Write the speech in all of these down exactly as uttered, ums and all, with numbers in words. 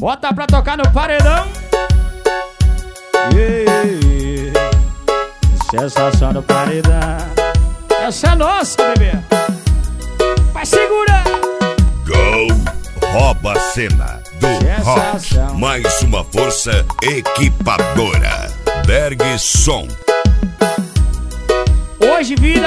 Bota pra tocar no paredão. Yeah, yeah. Sensação do paredão. Essa é nossa, bebê. Vai segurar. Go, rouba a cena do Sensação. rock. Mais uma força equipadora. Berg Som. Hoje, vida.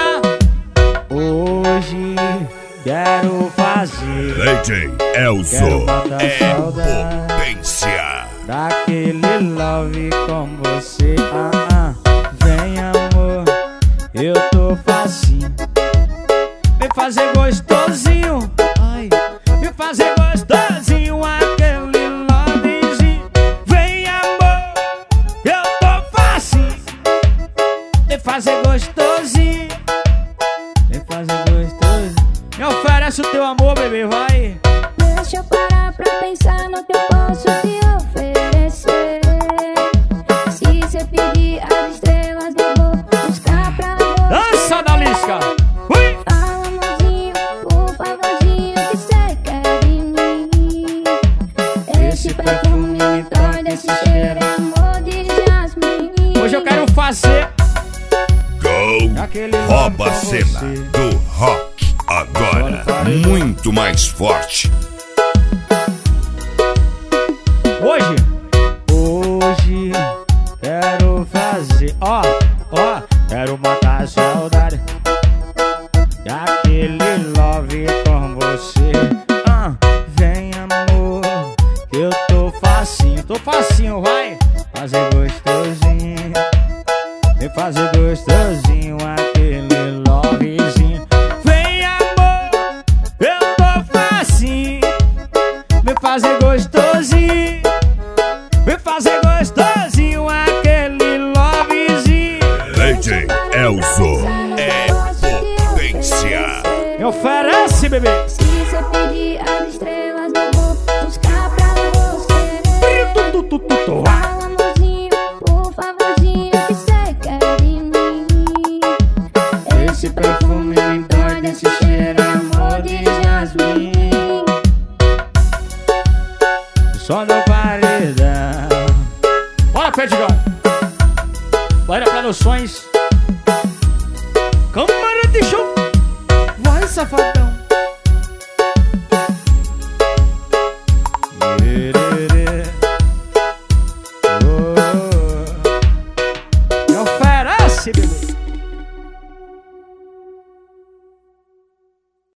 Hoje quero fazer. D J Elzo é potência. Daquele love com você. Ah, ah. Vem, amor, eu tô facinho. Me fazer gostosinho. Ai, me fazer gostosinho. Aquele lovezinho. Vem, amor, eu tô facinho. Me fazer gostosinho. Me fazer gostosinho. Me oferece o teu amor, bebê, vai. Deixa eu parar pra pensar no que eu posso te oferecer. Se você pedir as estrelas, eu vou buscar pra você. Dança da lisca. Ui. Fala, amorzinho, por favorzinho, que cê quer de mim. Esse perfume me traz desse cheiro, amor de jasmim. Hoje eu quero fazer Go, aquele rouba a love com cena você. do rock. Agora, muito mais forte. Hoje, hoje quero fazer, ó, ó, quero matar a saudade daquele love com você. Ah, vem, amor, que eu tô facinho, tô facinho, vai fazer gostosinho, vem fazer gostosinho aquele lovezinho. Vem, amor, eu tô facinho, vem fazer gostosinho. Vem fazer gostosinho aquele lovezinho. D J Elzo é potência. Me oferece, bebê. Se você pedir as estrelas, eu vou buscar pra você. Tu, tu, tu, tu, tu. Fala, amorzinho, por favorzinho, que cê quer de mim. Esse perfume me dói desse cheiro, amor de jasmim. Só no paredão. Bora, Pedigão. Bora pra noções.